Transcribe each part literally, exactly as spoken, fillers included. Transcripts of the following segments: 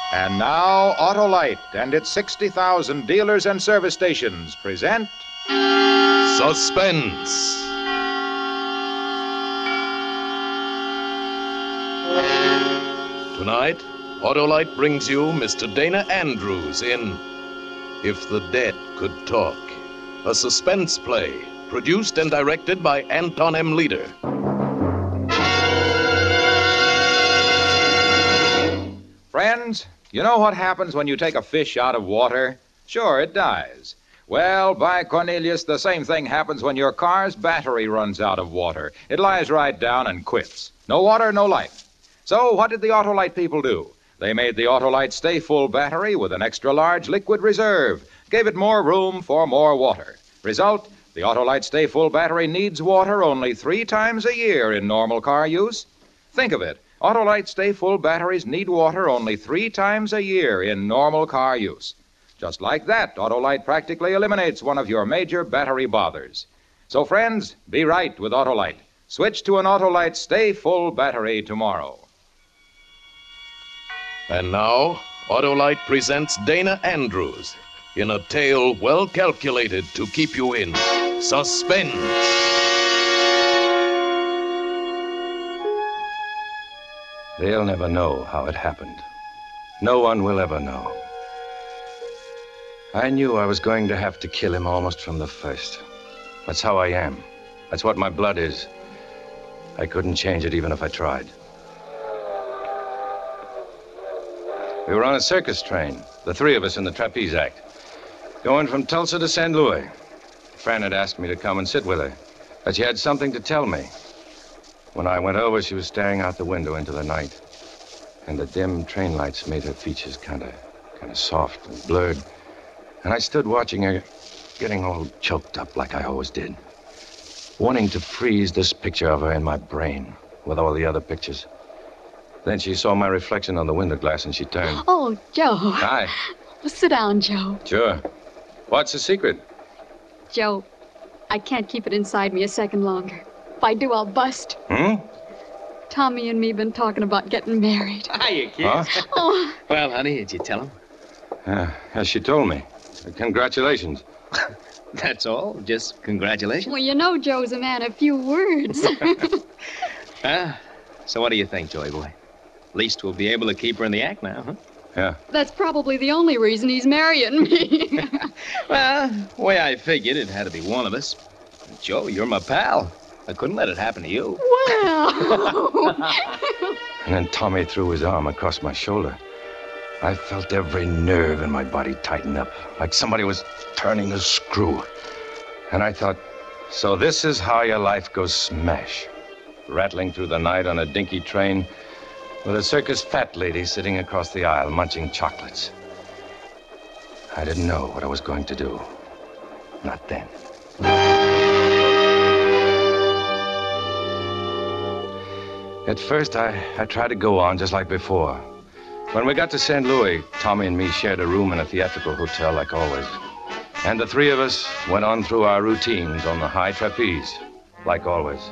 And now, Autolite and its sixty thousand dealers and service stations present... Suspense. Tonight, Autolite brings you Mister Dana Andrews in If the Dead Could Talk, a suspense play produced and directed by Anton M. Leader. Friends, you know what happens when you take a fish out of water? Sure, it dies. Well, by Cornelius, the same thing happens when your car's battery runs out of water. It lies right down and quits. No water, no life. So what did the Autolite people do? They made the Autolite Stay Full battery with an extra large liquid reserve, gave it more room for more water. Result, the Autolite Stay Full battery needs water only three times a year in normal car use. Think of it. Autolite Stay Full batteries need water only three times a year in normal car use. Just like that, Autolite practically eliminates one of your major battery bothers. So, friends, be right with Autolite. Switch to an Autolite Stay Full battery tomorrow. And now, Autolite presents Dana Andrews in a tale well calculated to keep you in suspense. They'll never know how it happened. No one will ever know. I knew I was going to have to kill him almost from the first. That's how I am. That's what my blood is. I couldn't change it even if I tried. We were on a circus train, the three of us in the Trapeze Act, going from Tulsa to Saint Louis. Fran had asked me to come and sit with her, but she had something to tell me. When I went over, she was staring out the window into the night, and the dim train lights made her features kind of kind of soft and blurred. And I stood watching her, getting all choked up like I always did, wanting to freeze this picture of her in my brain with all the other pictures. Then she saw my reflection on the window glass, and she turned. Oh, Joe. Hi. Well, sit down, Joe. Sure. What's the secret? Joe, I can't keep it inside me a second longer. If I do, I'll bust. Hmm? Tommy and me been talking about getting married. Hiya, kids. Huh? Oh, Well, honey, did you tell him? Uh, as she told me. Congratulations. That's all. Just congratulations. well, you know Joe's a man of few words. Ah, so what do you think, Joey boy? At least we'll be able to keep her in the act now, huh? Yeah. That's probably the only reason he's marrying me. Well, the way I figured, it had to be one of us. Joe, you're my pal. I couldn't let it happen to you. Well. And then Tommy threw his arm across my shoulder. I felt every nerve in my body tighten up, like somebody was turning a screw. And I thought, so this is how your life goes smash. Rattling through the night on a dinky train with a circus fat lady sitting across the aisle munching chocolates. I didn't know what I was going to do. Not then. At first, I, I tried to go on just like before. When we got to Saint Louis, Tommy and me shared a room in a theatrical hotel like always. And the three of us went on through our routines on the high trapeze, like always.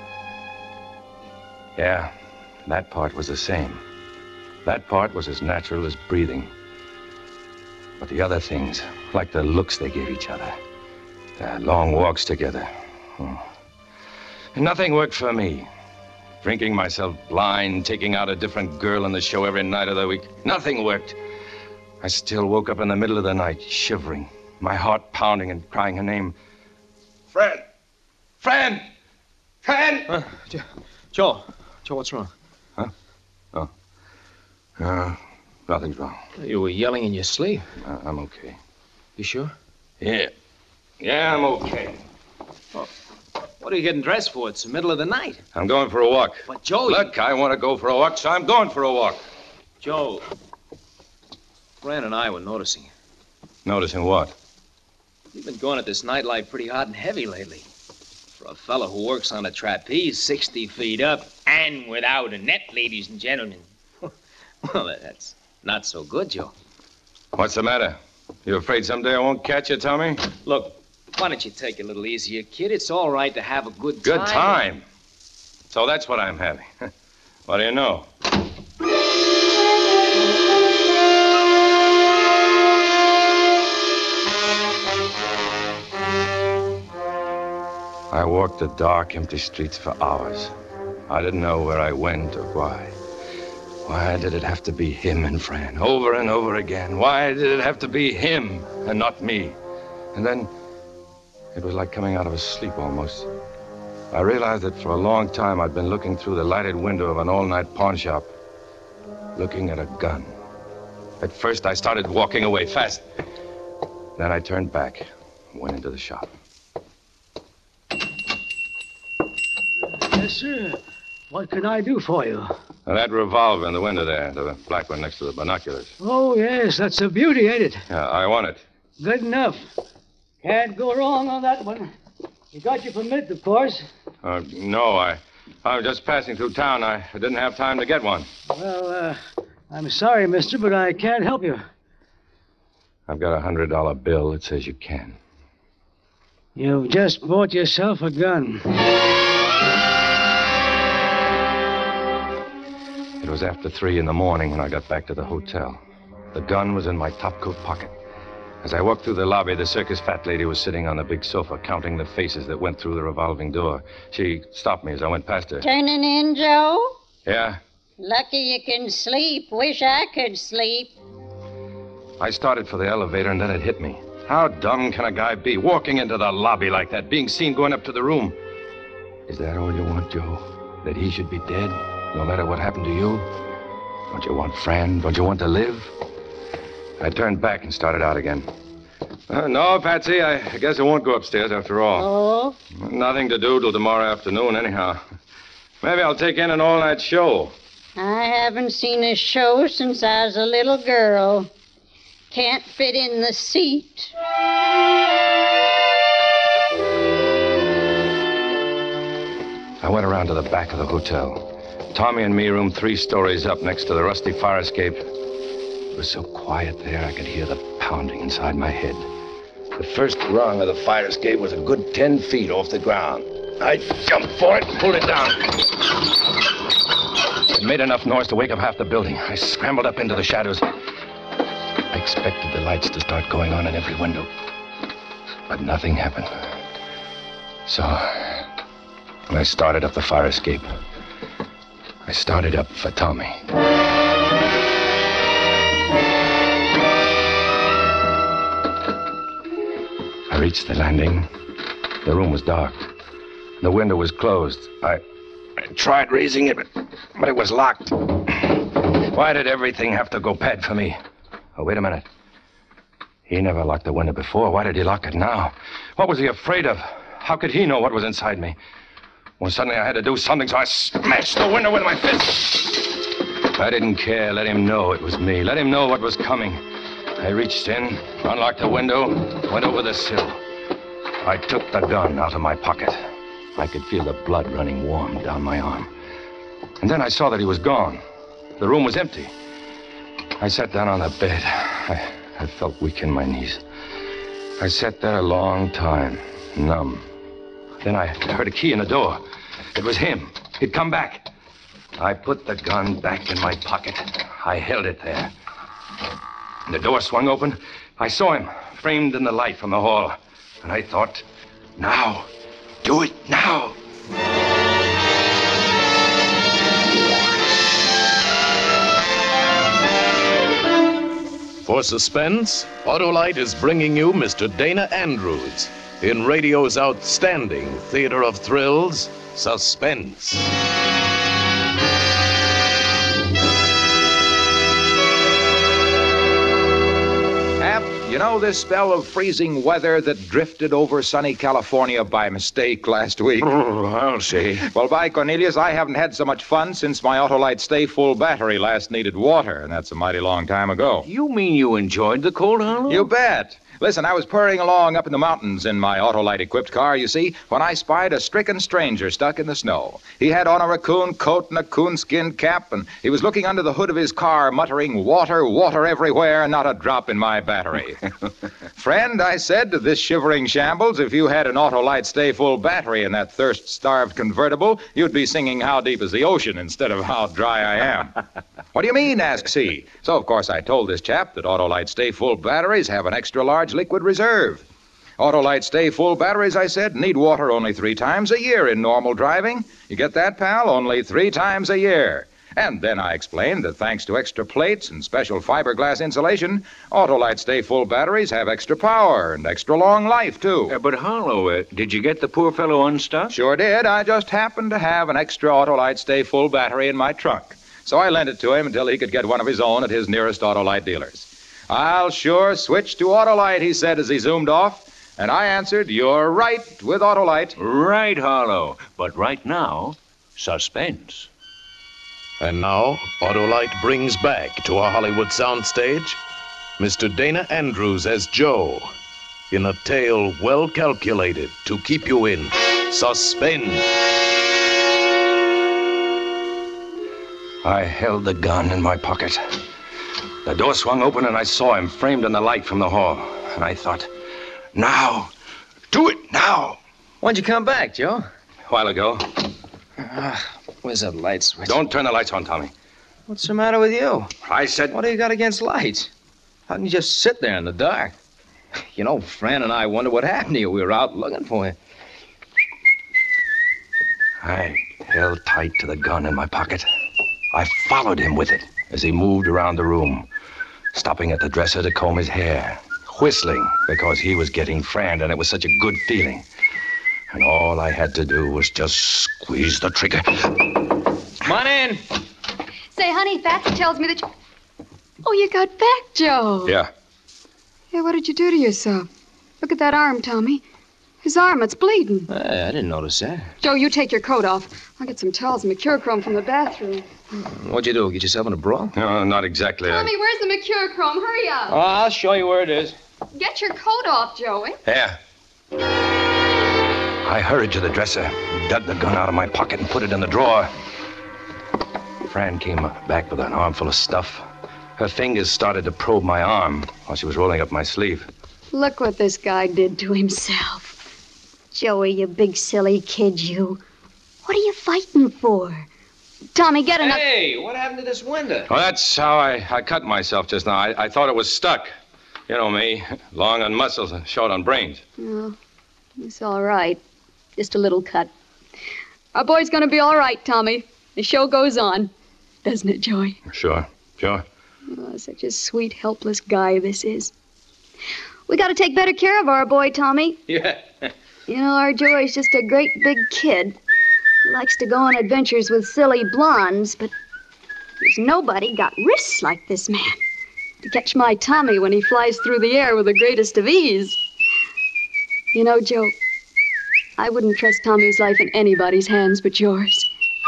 Yeah, that part was the same. That part was as natural as breathing. But the other things, like the looks they gave each other, the long walks together, oh. Nothing worked for me. Drinking myself blind, taking out a different girl in the show every night of the week. Nothing worked. I still woke up in the middle of the night, shivering, my heart pounding and crying her name. Fran! Fran! Fran! Uh, Jo- Joe, Joe, what's wrong? Huh? Oh. Uh, nothing's wrong. You were yelling in your sleep. Uh, I'm okay. You sure? Yeah. Yeah, I'm okay. What are you getting dressed for? It's the middle of the night. I'm going for a walk. But, Joe... you- Look, I want to go for a walk, so I'm going for a walk. Joe, Fran and I were noticing you. Noticing what? You've been going at this nightlife pretty hot and heavy lately. For a fellow who works on a trapeze sixty feet up and without a net, ladies and gentlemen. Well, that's not so good, Joe. What's the matter? You afraid someday I won't catch you, Tommy? Look, why don't you take it a little easier, kid? It's all right to have a good time. Good time. So that's what I'm having. What do you know? I walked the dark, empty streets for hours. I didn't know where I went or why. Why did it have to be him and Fran, over and over again? Why did it have to be him and not me? And then, it was like coming out of a sleep almost. I realized that for a long time I'd been looking through the lighted window of an all-night pawn shop, looking at a gun. At first, I started walking away fast. Then I turned back and went into the shop. Yes, sir. What can I do for you? Now, that revolver in the window there, the black one next to the binoculars. Oh, yes, that's a beauty, ain't it? Yeah, I want it. Good enough. Can't go wrong on that one. You got your permit, of course. Uh, no, I, I was just passing through town. I didn't have time to get one. Well, uh, I'm sorry, mister, but I can't help you. I've got a hundred dollar bill that says you can. You've just bought yourself a gun. It was after three in the morning when I got back to the hotel. The gun was in my topcoat pocket. As I walked through the lobby, the circus fat lady was sitting on the big sofa, counting the faces that went through the revolving door. She stopped me as I went past her. Turning in, Joe? Yeah? Lucky you can sleep. Wish I could sleep. I started for the elevator, and then it hit me. How dumb can a guy be, walking into the lobby like that, being seen going up to the room? Is that all you want, Joe? That he should be dead, no matter what happened to you? Don't you want Fran? Don't you want to live? I turned back and started out again. Uh, no, Patsy, I, I guess I won't go upstairs after all. Oh? Nothing to do till tomorrow afternoon, anyhow. Maybe I'll take in an all-night show. I haven't seen a show since I was a little girl. Can't fit in the seat. I went around to the back of the hotel. Tommy and me roomed three stories up next to the rusty fire escape. It was so quiet there, I could hear the pounding inside my head. The first rung of the fire escape was a good ten feet off the ground. I jumped for it and pulled it down. It made enough noise to wake up half the building. I scrambled up into the shadows. I expected the lights to start going on in every window. But nothing happened. So, I started up the fire escape. I started up for Tommy. I reached the landing. The room was dark. The window was closed. I, I tried raising it, but, but it was locked. Why did everything have to go bad for me? Oh, wait a minute. He never locked the window before. Why did he lock it now? What was he afraid of? How could he know what was inside me? Well, suddenly I had to do something, so I smashed the window with my fist. I didn't care. Let him know it was me. Let him know what was coming. I reached in, unlocked the window, went over the sill. I took the gun out of my pocket. I could feel the blood running warm down my arm. And then I saw that he was gone. The room was empty. I sat down on the bed. I, I felt weak in my knees. I sat there a long time, numb. Then I heard a key in the door. It was him. He'd come back. I put the gun back in my pocket. I held it there. The door swung open. I saw him, framed in the light from the hall. And I thought, now, do it now. For suspense, Autolite is bringing you Mister Dana Andrews in radio's outstanding theater of thrills, Suspense. You know this spell of freezing weather that drifted over sunny California by mistake last week? Oh, I'll see. Well, by Cornelius, I haven't had so much fun since my Autolite Stay Full battery last needed water, and that's a mighty long time ago. You mean you enjoyed the cold, Harlow? You bet. Listen, I was purring along up in the mountains in my Autolite-equipped car, you see, when I spied a stricken stranger stuck in the snow. He had on a raccoon coat and a coonskin cap, and he was looking under the hood of his car, muttering, "Water, water everywhere, not a drop in my battery." "Friend," I said to this shivering shambles, "if you had an Autolite Stay Full battery in that thirst-starved convertible, you'd be singing 'How Deep is the Ocean' instead of 'How Dry I Am.'" "What do you mean?" asks he. So, of course, I told this chap that Autolite Stay Full batteries have an extra-large liquid reserve. Autolite Stay Full batteries, I said, need water only three times a year in normal driving. You get that, pal? Only three times a year. And then I explained that thanks to extra plates and special fiberglass insulation, Autolite Stay Full batteries have extra power and extra long life, too. Uh, but, Harlow, uh, did you get the poor fellow unstuck? Sure did. I just happened to have an extra Autolite Stay Full battery in my trunk. So I lent it to him until he could get one of his own at his nearest Autolite dealers. I'll sure switch to Autolite, he said as he zoomed off. And I answered, you're right with Autolite. Right, Harlow. But right now, suspense. And now, Autolite brings back to our Hollywood soundstage Mister Dana Andrews as Joe in a tale well calculated to keep you in suspense. I held the gun in my pocket. The door swung open and I saw him framed in the light from the hall. And I thought, now, do it now. When'd you come back, Joe? A while ago. Uh, where's that light switch? Don't turn the lights on, Tommy. What's the matter with you? I said... What do you got against lights? How can you just sit there in the dark? You know, Fran and I wonder what happened to you. We were out looking for you. I held tight to the gun in my pocket. I followed him with it as he moved around the room, stopping at the dresser to comb his hair, whistling because he was getting Fran, and it was such a good feeling. And all I had to do was just squeeze the trigger. Come on in. Say, honey, Patsy tells me that you... Oh, you got back, Joe. Yeah. Hey, what did you do to yourself? Look at that arm, Tommy. His arm, it's bleeding. Hey, I didn't notice that. Joe, you take your coat off. I'll get some towels and mercurochrome from the bathroom. What'd you do, get yourself in a brawl? No, not exactly. Tommy, where's the mercurochrome? Hurry up. Oh, I'll show you where it is. Get your coat off, Joey. Here. I hurried to the dresser, dug the gun out of my pocket, and put it in the drawer. Fran came back with an armful of stuff. Her fingers started to probe my arm while she was rolling up my sleeve. Look what this guy did to himself. Joey, you big silly kid, you. What are you fighting for? Tommy, get enough... Hey, what happened to this window? Well, that's how I, I cut myself just now. I, I thought it was stuck. You know me, long on muscles and short on brains. Oh, it's all right. Just a little cut. Our boy's gonna be all right, Tommy. The show goes on. Doesn't it, Joey? Sure, sure. Oh, such a sweet, helpless guy this is. We gotta take better care of our boy, Tommy. Yeah. You know, our Joey's just a great big kid. He likes to go on adventures with silly blondes, but there's nobody got wrists like this man to catch my Tommy when he flies through the air with the greatest of ease. You know, Joe, I wouldn't trust Tommy's life in anybody's hands but yours.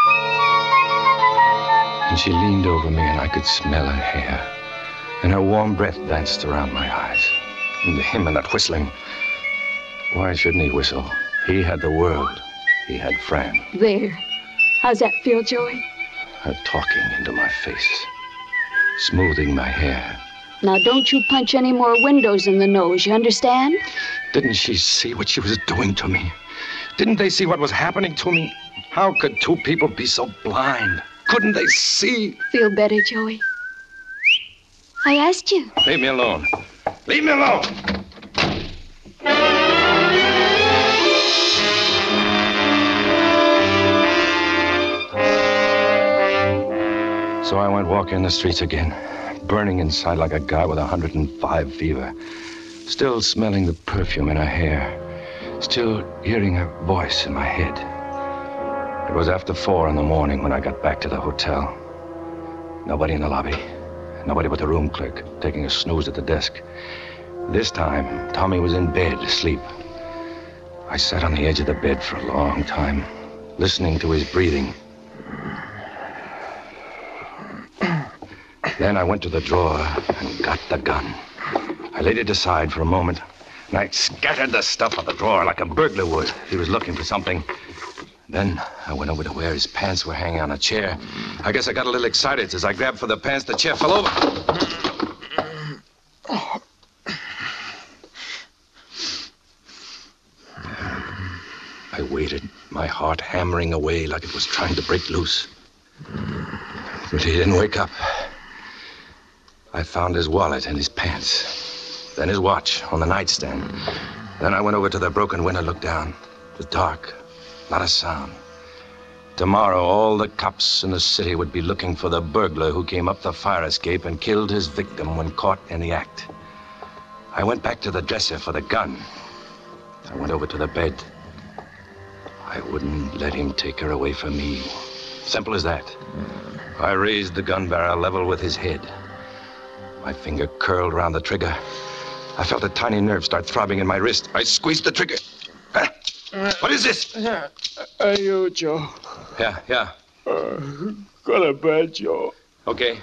And she leaned over me, and I could smell her hair. And her warm breath danced around my eyes. And him and that whistling. Why shouldn't he whistle? He had the world. He had Fran. There. How's that feel, Joey? Her talking into my face. Smoothing my hair. Now, don't you punch any more windows in the nose, you understand? Didn't she see what she was doing to me? Didn't they see what was happening to me? How could two people be so blind? Couldn't they see? Feel better, Joey? I asked you. Leave me alone. Leave me alone! So I went walking the streets again, burning inside like a guy with a hundred and five fever, still smelling the perfume in her hair, still hearing her voice in my head. It was after four in the morning when I got back to the hotel. Nobody in the lobby, nobody but the room clerk, taking a snooze at the desk. This time, Tommy was in bed, asleep. I sat on the edge of the bed for a long time, listening to his breathing. Then I went to the drawer and got the gun. I laid it aside for a moment, and I scattered the stuff out the drawer like a burglar would if he was looking for something. Then I went over to where his pants were hanging on a chair. I guess I got a little excited. As I grabbed for the pants, the chair fell over. I waited, my heart hammering away like it was trying to break loose. But he didn't wake up. I found his wallet in his pants, then his watch on the nightstand. Then I went over to the broken window, looked down. It was dark, not a sound. Tomorrow, all the cops in the city would be looking for the burglar who came up the fire escape and killed his victim when caught in the act. I went back to the dresser for the gun. I went over to the bed. I wouldn't let him take her away from me. Simple as that. I raised the gun barrel level with his head. My finger curled around the trigger. I felt a tiny nerve start throbbing in my wrist. I squeezed the trigger. Huh? What is this? Uh, uh, you, Joe. Yeah, yeah. Uh, go to bed, Joe. Okay.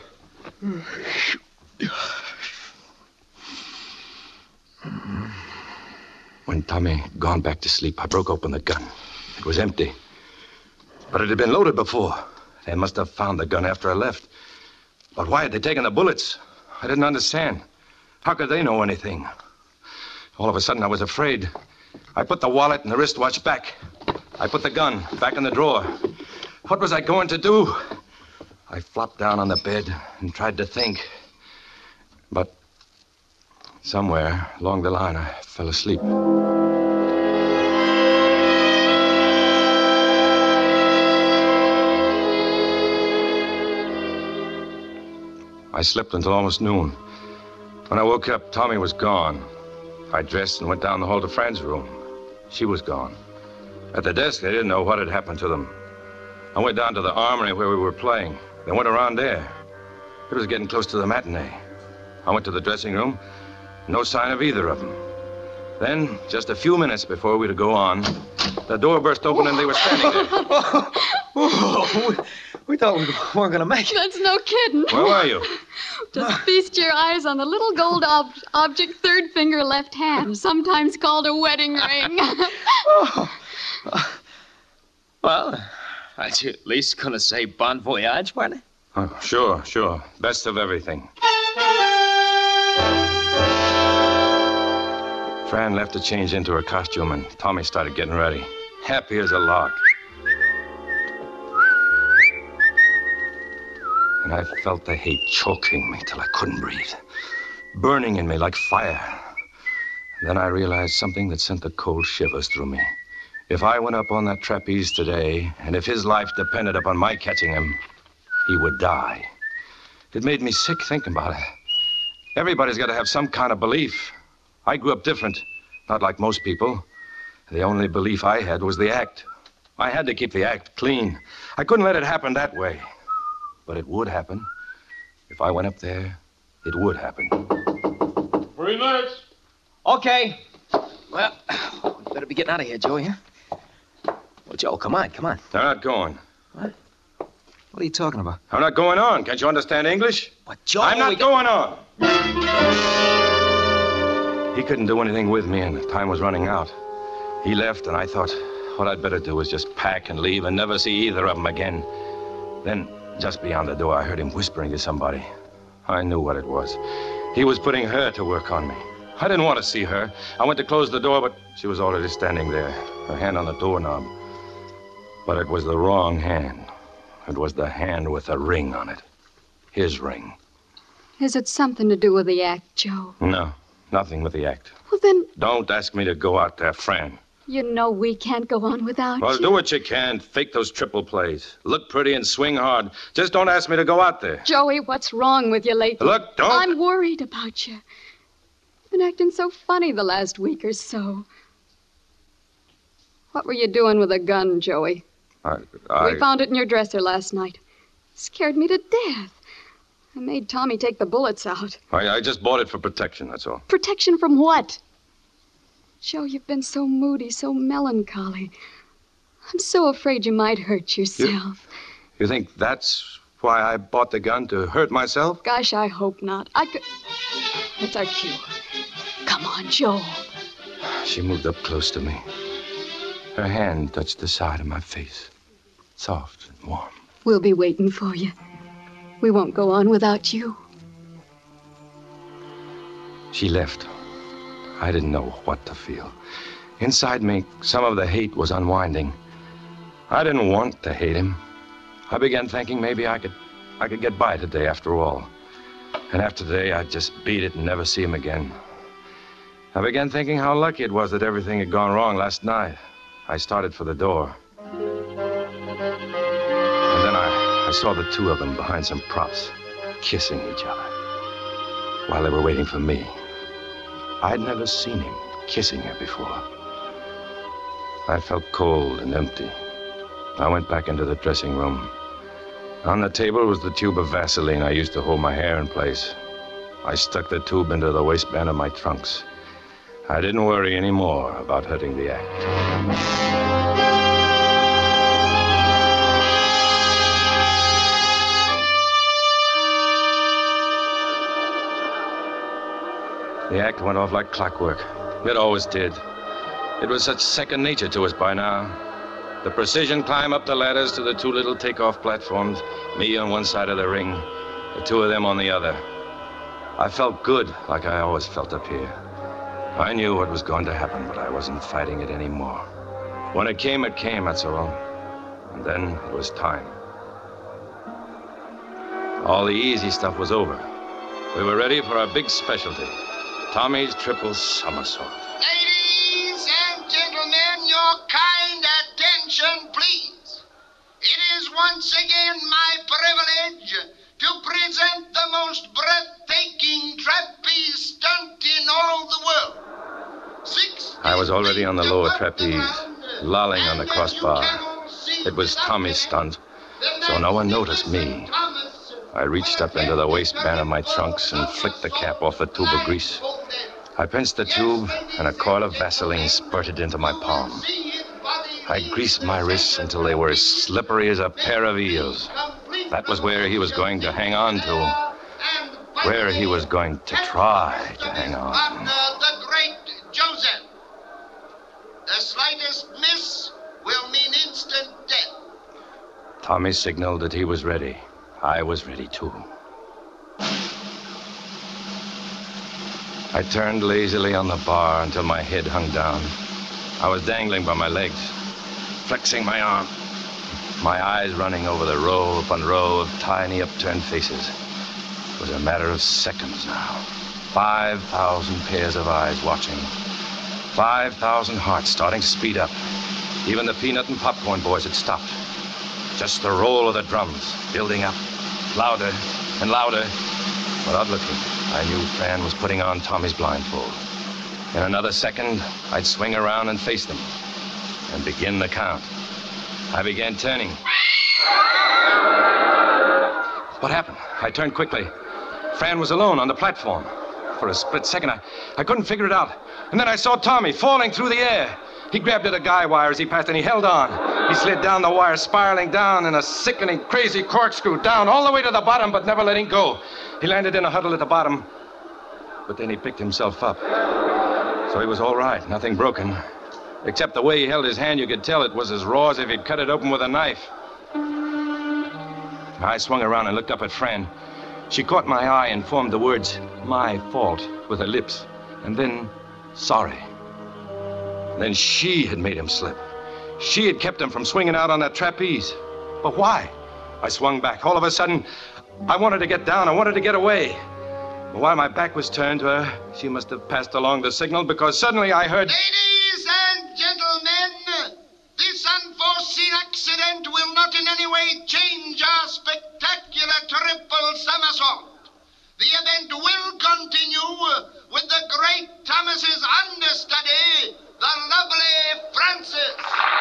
When Tommy gone back to sleep, I broke open the gun. It was empty. But it had been loaded before. They must have found the gun after I left. But why had they taken the bullets? I didn't understand. How could they know anything? All of a sudden, I was afraid. I put the wallet and the wristwatch back. I put the gun back in the drawer. What was I going to do? I flopped down on the bed and tried to think. But somewhere along the line, I fell asleep. I slept until almost noon. When I woke up, Tommy was gone. I dressed and went down the hall to Fran's room. She was gone. At the desk, they didn't know what had happened to them. I went down to the armory where we were playing. They went around there. It was getting close to the matinee. I went to the dressing room. No sign of either of them. Then, just a few minutes before we were to go on, the door burst open and they were standing there. Whoa, we, we thought we weren't going to make it. That's no kidding. Where were you? Just feast your eyes on the little gold ob- object, third finger, left hand, sometimes called a wedding ring. Oh. Well, aren't you at least going to say bon voyage, partner? Oh, sure, sure. Best of everything. Fran left to change into her costume, and Tommy started getting ready. Happy as a lark. And I felt the hate choking me till I couldn't breathe. Burning in me like fire. Then I realized something that sent the cold shivers through me. If I went up on that trapeze today, and if his life depended upon my catching him, he would die. It made me sick thinking about it. Everybody's got to have some kind of belief. I grew up different, not like most people. The only belief I had was the act. I had to keep the act clean. I couldn't let it happen that way. But it would happen. If I went up there, it would happen. Three minutes. Okay. Well, we better be getting out of here, Joey, huh? Well, Joe, come on, come on. They're not going. What? What are you talking about? I'm not going on. Can't you understand English? What, Joe? I'm not we going on. He couldn't do anything with me, and time was running out. He left, and I thought what I'd better do was just pack and leave and never see either of them again. Then, just beyond the door, I heard him whispering to somebody. I knew what it was. He was putting her to work on me. I didn't want to see her. I went to close the door, but she was already standing there, her hand on the doorknob. But it was the wrong hand. It was the hand with a ring on it. His ring. Is it something to do with the act, Joe? No, nothing with the act. Well, then, Don't ask me to go out there, Fran. you know we can't go on without Well, you. do what you can. Fake those triple plays. Look pretty and swing hard. Just don't ask me to go out there. Joey, what's wrong with you lately? Look, don't... I'm worried about you. You've been acting so funny the last week or so. What were you doing with a gun, Joey? I... I... We found it in your dresser last night. Scared me to death. I made Tommy take the bullets out. I, I just bought it for protection, that's all. Protection from what? Joe, you've been so moody, so melancholy. I'm so afraid you might hurt yourself. You think that's why I bought the gun, to hurt myself? Gosh, I hope not. I could... That's our cue. Come on, Joe. She moved up close to me. Her hand touched the side of my face. Soft and warm. We'll be waiting for you. We won't go on without you. She left. I didn't know what to feel. Inside me, some of the hate was unwinding. I didn't want to hate him. I began thinking maybe I could I could get by today after all. And after today, I'd just beat it and never see him again. I began thinking how lucky it was that everything had gone wrong last night. I started for the door. And then I, I saw the two of them behind some props, kissing each other, while they were waiting for me. I'd never seen him kissing her before. I felt cold and empty. I went back into the dressing room. On the table was the tube of Vaseline I used to hold my hair in place. I stuck the tube into the waistband of my trunks. I didn't worry anymore about hurting the act. The act went off like clockwork. It always did. It was such second nature to us by now. The precision climb up the ladders to the two little takeoff platforms, me on one side of the ring, the two of them on the other. I felt good, like I always felt up here. I knew what was going to happen, but I wasn't fighting it anymore. When it came, it came, that's all. And then it was time. All the easy stuff was over. We were ready for our big specialty, Tommy's triple somersault. Ladies and gentlemen, your kind attention, please. It is once again my privilege to present the most breathtaking trapeze stunt in all the world. Six I was already on the lower trapeze, lolling on the crossbar. It was Tommy's stunt, so no one noticed me. I reached up into the waistband of my trunks and flicked the cap off the tube of grease. I pinched the tube, and a coil of Vaseline spurted into my palm. I greased my wrists until they were as slippery as a pair of eels. That was where he was going to hang on to. Where he was going to try to hang on. The great Joseph. The slightest miss will mean instant death. Tommy signaled that he was ready. I was ready, too. I turned lazily on the bar until my head hung down. I was dangling by my legs, flexing my arm, my eyes running over the row upon row of tiny upturned faces. It was a matter of seconds now. Five thousand pairs of eyes watching. Five thousand hearts starting to speed up. Even the peanut and popcorn boys had stopped. Just the roll of the drums building up, louder and louder. Without looking, I knew Fran was putting on Tommy's blindfold. In another second, I'd swing around and face them and begin the count. I began turning. What happened? I turned quickly. Fran was alone on the platform. For a split second, I, I couldn't figure it out. And then I saw Tommy falling through the air. He grabbed at a guy wire as he passed, and he held on. He slid down the wire, spiraling down in a sickening, crazy corkscrew, down all the way to the bottom, but never letting go. He landed in a huddle at the bottom, but then he picked himself up. So he was all right, nothing broken. Except the way he held his hand, you could tell it was as raw as if he'd cut it open with a knife. I swung around and looked up at Fran. She caught my eye and formed the words, "my fault," with her lips, and then, "sorry." Then she had made him slip. She had kept him from swinging out on that trapeze. But why? I swung back. All of a sudden, I wanted to get down. I wanted to get away. But while my back was turned to her, she must have passed along the signal, because suddenly I heard... Ladies and gentlemen, this unforeseen accident will not in any way change our spectacular triple somersault. The event will continue with the great Thomas's understudy, the lovely Frances.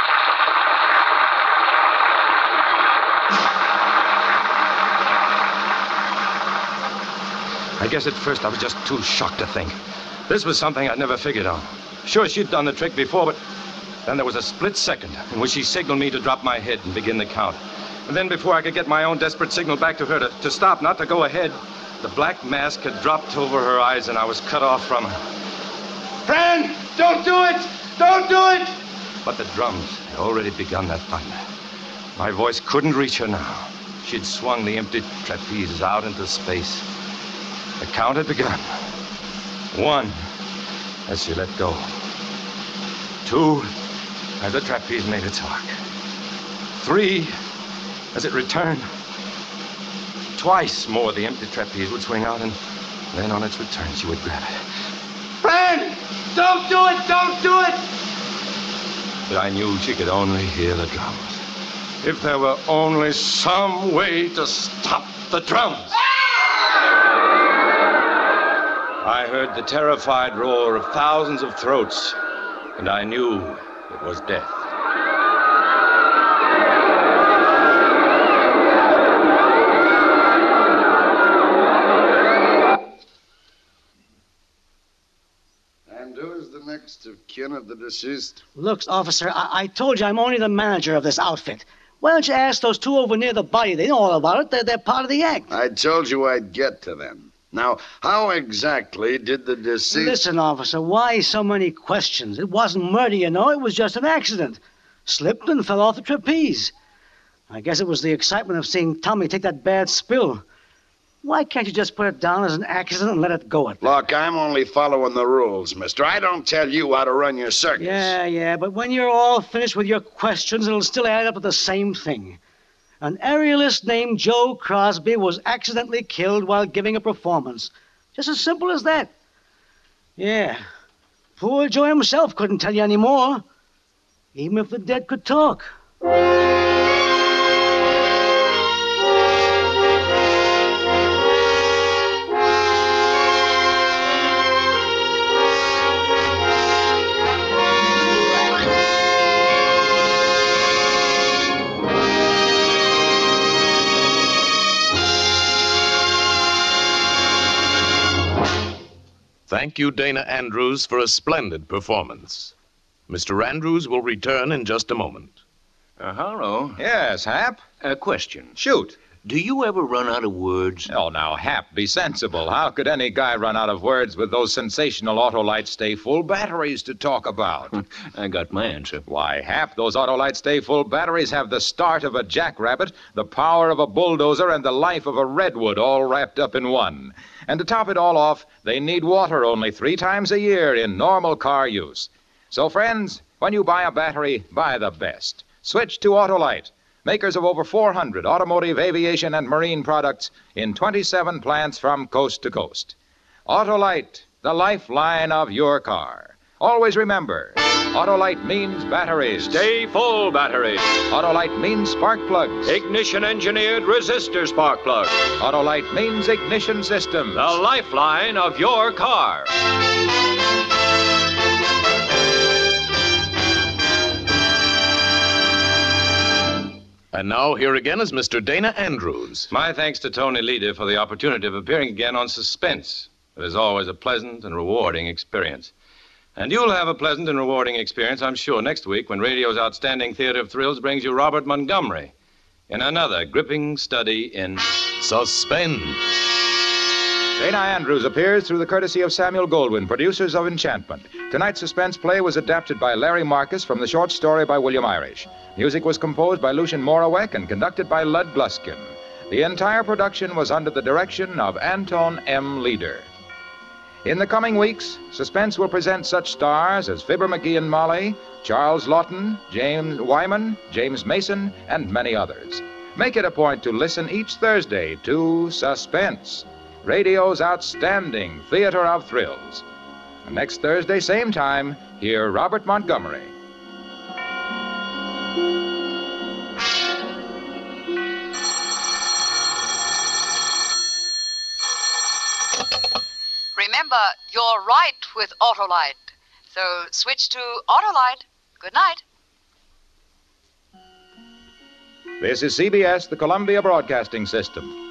I guess at first I was just too shocked to think. This was something I'd never figured on. Sure, she'd done the trick before, but then there was a split second in which she signaled me to drop my head and begin the count. And then before I could get my own desperate signal back to her to, to stop, not to go ahead, the black mask had dropped over her eyes and I was cut off from her. Fran, don't do it! Don't do it! But the drums had already begun that thunder. My voice couldn't reach her now. She'd swung the empty trapezes out into space. The count had begun. One, as she let go. Two, as the trapeze made its arc. Three, as it returned. Twice more the empty trapeze would swing out, and then on its return she would grab it. Fran! Don't do it! Don't do it! But I knew she could only hear the drums. If there were only some way to stop the drums. I heard the terrified roar of thousands of throats, and I knew it was death. And who's the next of kin of the deceased? Looks, officer, I, I told you I'm only the manager of this outfit. Why don't you ask those two over near the body? They know all about it. They're, they're part of the act. I told you I'd get to them. Now, how exactly did the deceased... Listen, officer, why so many questions? It wasn't murder, you know. It was just an accident. Slipped and fell off the trapeze. I guess it was the excitement of seeing Tommy take that bad spill. Why can't you just put it down as an accident and let it go at that? Look, I'm only following the rules, mister. I don't tell you how to run your circus. Yeah, yeah, but when you're all finished with your questions, it'll still add up to the same thing. An aerialist named Joe Crosby was accidentally killed while giving a performance. Just as simple as that. Yeah. Poor Joe himself couldn't tell you any more. Even if the dead could talk. Thank you, Dana Andrews, for a splendid performance. Mister Andrews will return in just a moment. Uh, hello. Yes, Hap? A question. Shoot. Do you ever run out of words? Oh, now, Hap, be sensible. How could any guy run out of words with those sensational Autolite Stay Full batteries to talk about? I got my answer. Why, Hap, those Autolite Stay Full batteries have the start of a jackrabbit, the power of a bulldozer, and the life of a redwood all wrapped up in one. And to top it all off, they need water only three times a year in normal car use. So, friends, when you buy a battery, buy the best. Switch to Autolite, makers of over four hundred automotive, aviation, and marine products in twenty-seven plants from coast to coast. Autolite, the lifeline of your car. Always remember, Autolite means batteries. Stay full batteries. Autolite means spark plugs. Ignition-engineered resistor spark plugs. Autolite means ignition systems. The lifeline of your car. And now, here again is Mister Dana Andrews. My thanks to Tony Leder for the opportunity of appearing again on Suspense. It is always a pleasant and rewarding experience. And you'll have a pleasant and rewarding experience, I'm sure, next week when radio's outstanding theater of thrills brings you Robert Montgomery in another gripping study in Suspense. Dana Andrews appears through the courtesy of Samuel Goldwyn, producers of Enchantment. Tonight's suspense play was adapted by Larry Marcus from the short story by William Irish. Music was composed by Lucien Morawek and conducted by Lud Gluskin. The entire production was under the direction of Anton M. Leder. In the coming weeks, Suspense will present such stars as Fibber McGee and Molly, Charles Lawton, James Wyman, James Mason, and many others. Make it a point to listen each Thursday to Suspense, radio's outstanding theater of thrills. And next Thursday, same time, hear Robert Montgomery. Remember, you're right with Autolite. So switch to Autolite. Good night. This is C B S, the Columbia Broadcasting System.